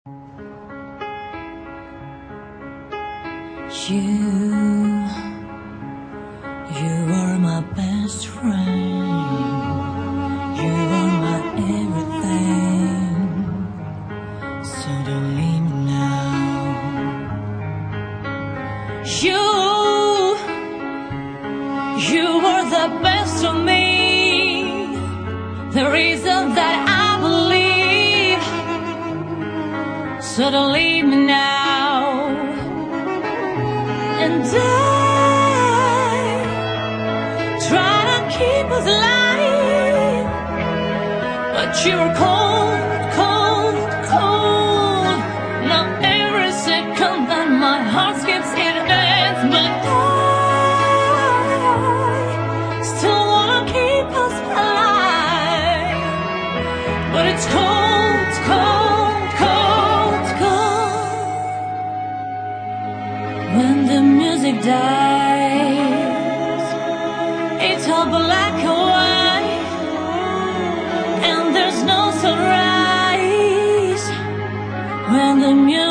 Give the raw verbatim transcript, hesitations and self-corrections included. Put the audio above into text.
You, you are my best friend. You are my everything. So don't leave me now. You, you are the best of me. The reason that I believe. So don't leave me now. And I try to keep us alive, but you're cold, cold, cold. Now every second that my heart skips it beats, but I still wanna keep us alive. But it's cold, cold, cold, cold. When the music dies, it's all black and white, and there's no sunrise. When the music